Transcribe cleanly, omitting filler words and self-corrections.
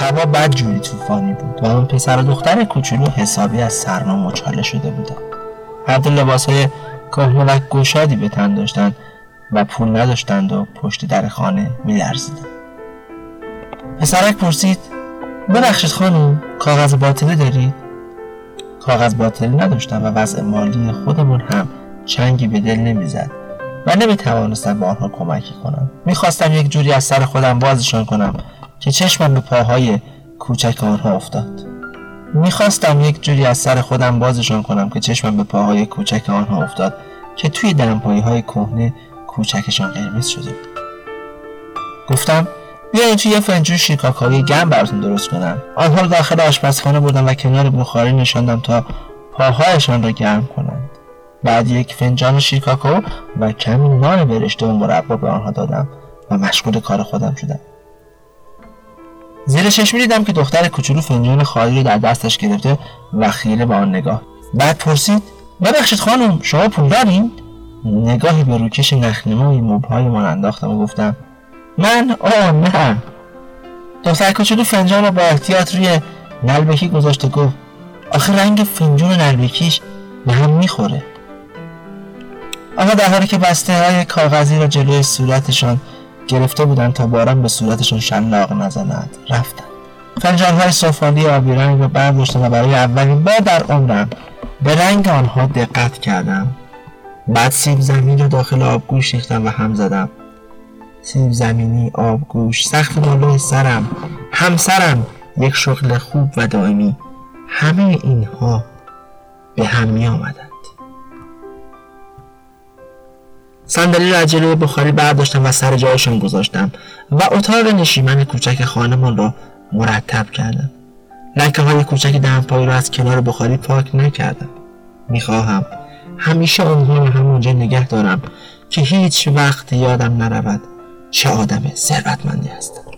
هوا بدجوری طوفانی بود و اون پسر و دختر کوچولو حسابی از سرما مچاله شده بودن. هر دو لباسهای کهنه و گشادی به تن داشتند و پول نداشتند و پشت در خانه می‌لرزیدند. پسرک پرسید: ببخشید خانم، کاغذ باطلی دارید؟ کاغذ باطلی نداشتم و وضع مالی خودمون هم چنگی به دل نمیزد و نمیتوانستم به آنها کمکی کنم. میخواستم یک جوری از سر خودم بازشان کنم که چشمم به پاهای کوچک آنها افتاد. که توی دمپایی‌های کهنه کوچکشان قرمز شده بود. گفتم: بیاین توی یه فنجون شیرکاکائوی گرم براتون درست کنم. آنها رو داخل آشپزخانه بردم و کنار بخاری نشاندم تا پاهایشان را گرم کنند. بعد یک فنجان شیرکاکائو و کمی نان برشته و مربا به آنها دادم و مشغول کار خودم شدم. زیر چشمی دیدم که دختر کوچولو فنجان خالی رو در دستش گرفته و خیره به آن نگاه. بعد پرسید: ببخشید خانم، شما پول دارید؟ نگاهی به روکش نخنمای مبل‌هایمان انداختم و گفتم: من؟ نه. دختر کوچولو فنجان رو با احتیاط روی نلبکی گذاشت و گفت: آخه رنگ فنجون و نلبکیش به هم میخوره. آنها در حالی که بسته های کاغذی را جلوی صورتشان گرفته بودند تا باران به صورتشان شلاق نزند رفتند. فنجان های سفالی آبی رنگ را برداشتم و برای اولین بار در عمرم به رنگ آنها دقت کردم. بعد سیب زمینی را داخل آبگوش ریختم و هم زدم. سیب زمینی، آبگوش، سقف بالای سرم، همسرم، یک شغل خوب و دائمی، همه اینها به هم می آمدند. صندلی را از جلوی بخاری برداشتم و سر جایشان گذاشتم و اتاق نشیمن کوچک خانمان را مرتب کردم. لکه های کوچک دمپایی را از کنار بخاری پاک نکردم. میخواهم همیشه آنها را همونجا نگه دارم که هیچ وقت یادم نرود چه آدم ثروتمندی هستم.